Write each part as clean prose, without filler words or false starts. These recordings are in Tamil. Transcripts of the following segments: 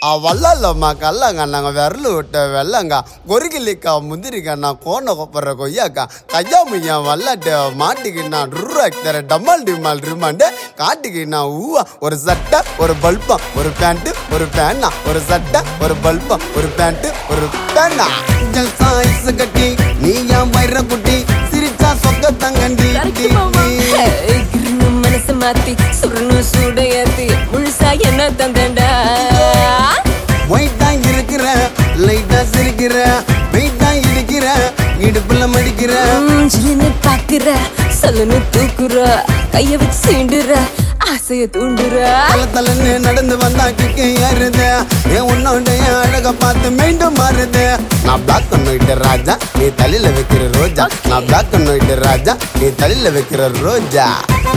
வல்லல்லம்மா கல்லங்க நாங்கள் விரல் விட்ட வெள்ளங்க கொரிக்கிலிக்கா முந்திரிக்கா நான் கோண கொப்பற கொய்யாக்கா கையா முய்யா வல்லாட்டு மாட்டிக்கின்னா ருராக்தர டம்மால் டிமால் ரிமாண்டு காட்டிக்கின்னா ஊவா ஒரு சட்டை ஒரு பல்பம் ஒரு பேண்ட்டு ஒரு பேனா ஒரு சட்டை ஒரு பல்பம் ஒரு பேண்ட்டு ஒரு பேனா சாய்ஸ் கட்டி நீ ஏன் வயிற குட்டி சிரிச்சா சொக்க தங்கண்டி மனசு மாத்தி சுருணு சூடையாத்தி முழுசா என்ன தந்தண்டா ஒயிட்டா இருக்கிற லைட்டா சிரிக்கிற வெயிட்டா இடிக்கிற இடுப்புல மடிக்கிற ஜிலின்னு பாக்குற சொல்லுன்னு தூக்குற கைய வச்சு சீண்டுற ஆசைய தூண்டுற தலைன்னு நடந்து வந்தா கிக்கே ஏறுது என் உன்னோடைய அழக பார்த்து மீண்டும் மாறுது நான் பிளாக் பண்ணிட்டு ராஜா நீ தலையில வைக்கிற ரோஜா நான் பிளாக் பண்ணிட்டு ராஜா நீ தலையில வைக்கிற ரோஜா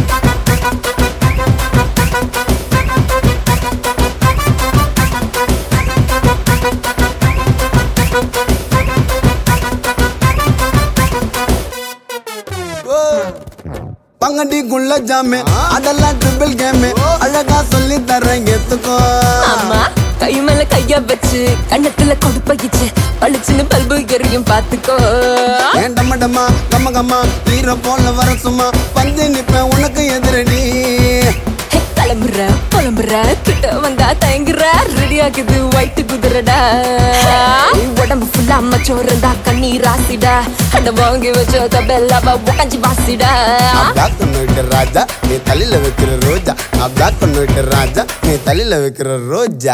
பங்கடி குள்ள ஜாமே அதெல்லாம் ட்ரிபிள் கேமே அழகா சொல்லி தரேன் ஏத்துக்கோ அம்மா கை மேல கையா வச்சு கண்ணத்துல கொடுப்பகிச்சு பளிச்சுன்னு பல்பு எரியும் பாத்துக்கோ ஏன் டம்மடமா கம்ம கம்மா ஹீரோ போல வர சும்மா வந்து நிப்பேன் உனக்கு எதிரடி கிளம்புற புலம்புற கிட்ட வந்தா தயங்குற ரெடி ஆகுது ஒயிட் குதிரடா உடம்பு ஃபுல்லா மச்சோர் இருந்தா கண்ணீர் ஆசிடா அட வாங்கி வச்ச தபெல்லாவா உடஞ்சி வாசிடா பிளாக் பண்ணிட்டு ராஜா நீ தலையில வைக்கிற ரோஜா நான் பிளாக் பண்ணிட்டு ராஜா நீ தலையில வைக்கிற ரோஜா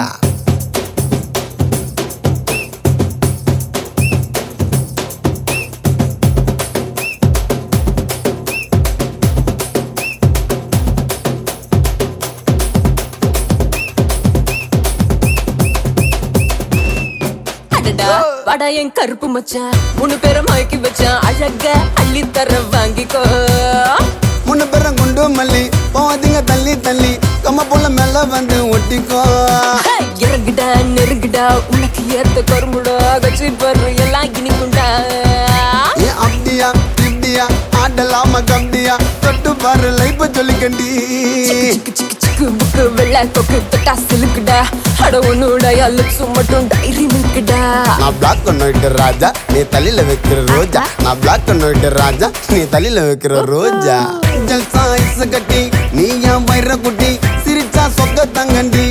வாடா என் கருப்பு மச்சான் 3 பேரை மயக்கி வச்சான் அழக அள்ளி தர வாங்கிக்கோ 3 பேரும் குண்டு மல்லி போவாதீங்க தள்ளி தள்ளி கம்ம போல மேல வந்து ஒட்டிக்கோ இறங்குடா நெருங்குடா உனக்கு ஏத்த கரும்புடா கச்சி பரு எல்லாம் இனிக்குண்டா ஏன் அப்படியா இப்படியா ஆடலாம கம்டியா தொட்டு பாரு லைப்ப சொல்லிக்கண்டி புக்கு வெள்ளை கொக்கு தொட்டா சிலுக்குடா அட உன்னோட லிப்ஸும் மட்டும் டைரி மில்க்குடா நான் பிளாக் பண்ணிட்டு ராஜா நீ தலையில வைக்கிற ரோஜா நான் பிளாக் பண்ணிட்டு ராஜா நீ தலையில வைக்கிற ரோஜா சாய்ஸ் கட்டி நீ ஏன் வயிற குட்டி சிரிச்சா சொக்க தங்கண்டி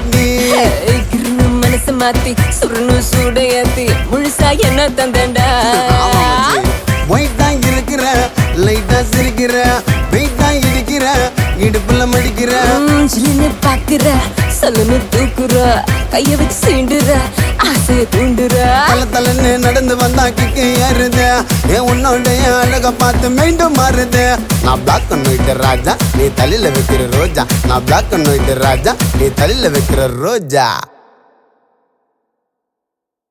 மனசு மாத்தி சுருணு சூடையாத்தி முழுசா என்ன தந்தண்டா ஒயிட்டா இருக்கிற லைட்டா சிரிக்கிற வெயிட்டா இடிக்கிற இடுப்புல மடிக்கிற ஜிலின்னு பாக்குற சொல்லுன்னு தூக்குற கைய வச்சு சீண்டுற ஆசைய தூண்டுற தலைன்னு நடந்து வந்தா கிக்கே ஏறுது என் உன்னோடைய அழக பார்த்து மீண்டும் மாறுது நான் பிளாக் பண்ணிட்டு ராஜா நீ தலையில வைக்கிற ரோஜா நான் பிளாக் பண்ணிட்டு ராஜா நீ தலையில வைக்கிற ரோஜா